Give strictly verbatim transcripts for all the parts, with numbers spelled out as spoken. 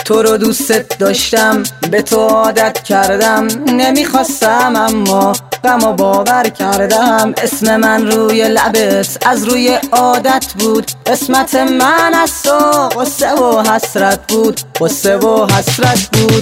تو رو دوست داشتم، به تو عادت کردم، نمیخواستم اما غم و باور کردم. اسم من روی لبت از روی عادت بود، قسمت من از تو غصه و حسرت بود، غصه و حسرت بود.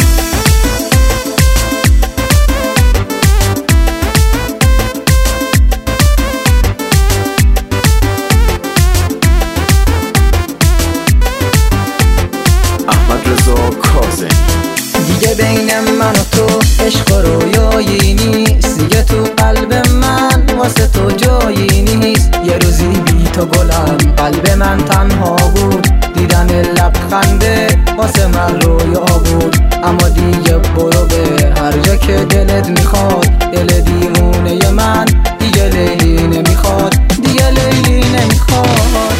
دیگه بین من و تو عشق و رویایی نیست، دیگه تو قلب من واسه تو جایی نیست. یه روزی بی تو گلم قلب من تنها بود، دیدن لبخنده واسه من رویا بود. اما دیگه برو به هر جا که دلت میخواد، دل دیوونه من دیگه لیلی نمیخواد، دیگه لیلی نمیخواد.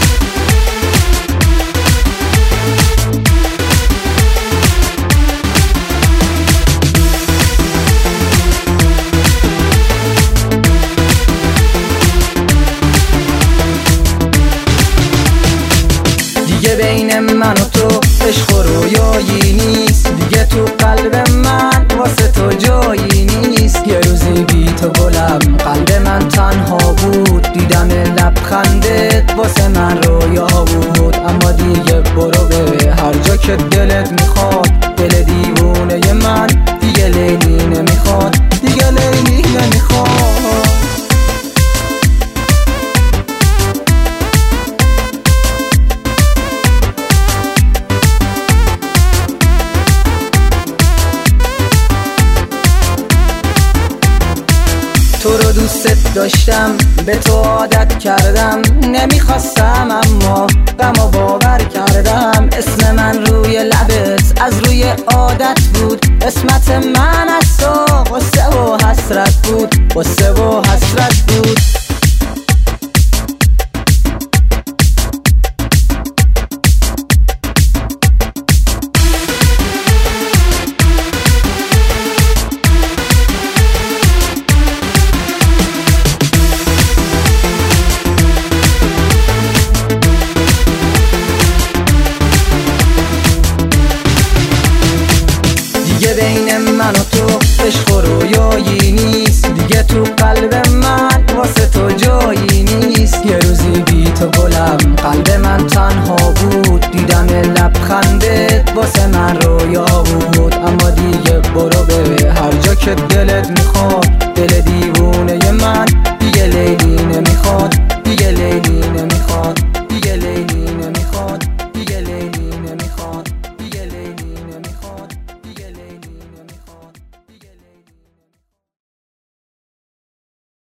دیگه بین من و تو عشق و رویایی نیست، دیگه تو قلب من واسه تو جایی نیست. یه روزی بی تو گلم قلب من تنها بود، دیدن لبخندت واسه من رویا بود. اما دیگه برو به هر جا که دلت میخواد، دل دیوونه من دیگه لیلی نمیخواد، دیگه لیلی نمیخواد. تو رو دوست داشتم، به تو عادت کردم، نمیخواستم اما غم و باور کردم. اسم من روی لبت از روی عادت بود، قسمت من از تو غصه و حسرت بود، غصه و حسرت بود. دیگه بین من و تو عشق و رویایی نیست، دیگه تو قلب من واسه تو جایی نیست. یه روزی بی تو گلم قلب من تنها بود، دیدن لبخندت واسه من رویا بود. اما دیگه برو به هر جا که دلت میخواد، دل دیوونه من دیگه لیلی نمیخواد،